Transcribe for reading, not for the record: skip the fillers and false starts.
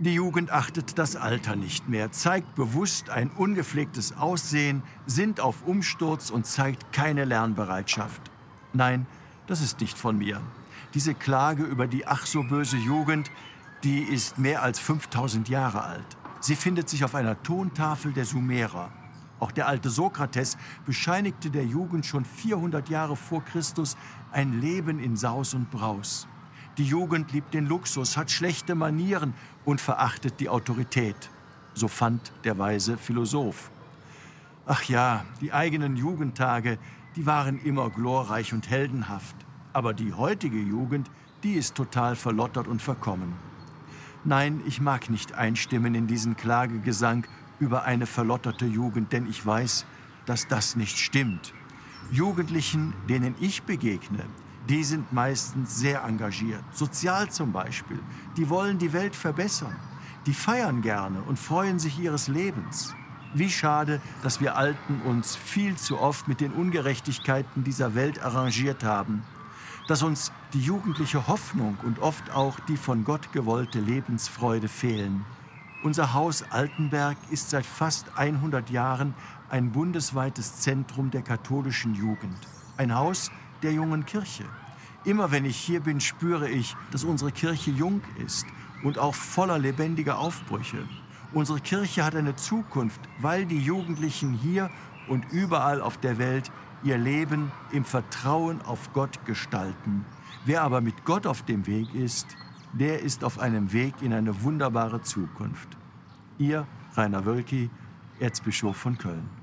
Die Jugend achtet das Alter nicht mehr, zeigt bewusst ein ungepflegtes Aussehen, sinnt auf Umsturz und zeigt keine Lernbereitschaft. Nein, das ist nicht von mir. Diese Klage über die ach so böse Jugend, die ist mehr als 5000 Jahre alt. Sie findet sich auf einer Tontafel der Sumerer. Auch der alte Sokrates bescheinigte der Jugend schon 400 Jahre vor Christus ein Leben in Saus und Braus. Die Jugend liebt den Luxus, hat schlechte Manieren und verachtet die Autorität. So fand der weise Philosoph. Ach ja, die eigenen Jugendtage, die waren immer glorreich und heldenhaft. Aber die heutige Jugend, die ist total verlottert und verkommen. Nein, ich mag nicht einstimmen in diesen Klagegesang über eine verlotterte Jugend, denn ich weiß, dass das nicht stimmt. Jugendlichen, denen ich begegne, die sind meistens sehr engagiert, sozial zum Beispiel. Die wollen die Welt verbessern. Die feiern gerne und freuen sich ihres Lebens. Wie schade, dass wir Alten uns viel zu oft mit den Ungerechtigkeiten dieser Welt arrangiert haben. Dass uns die jugendliche Hoffnung und oft auch die von Gott gewollte Lebensfreude fehlen. Unser Haus Altenberg ist seit fast 100 Jahren ein bundesweites Zentrum der katholischen Jugend. Ein Haus der jungen Kirche. Immer wenn ich hier bin, spüre ich, dass unsere Kirche jung ist und auch voller lebendiger Aufbrüche. Unsere Kirche hat eine Zukunft, weil die Jugendlichen hier und überall auf der Welt ihr Leben im Vertrauen auf Gott gestalten. Wer aber mit Gott auf dem Weg ist, der ist auf einem Weg in eine wunderbare Zukunft. Ihr Rainer Wölki, Erzbischof von Köln.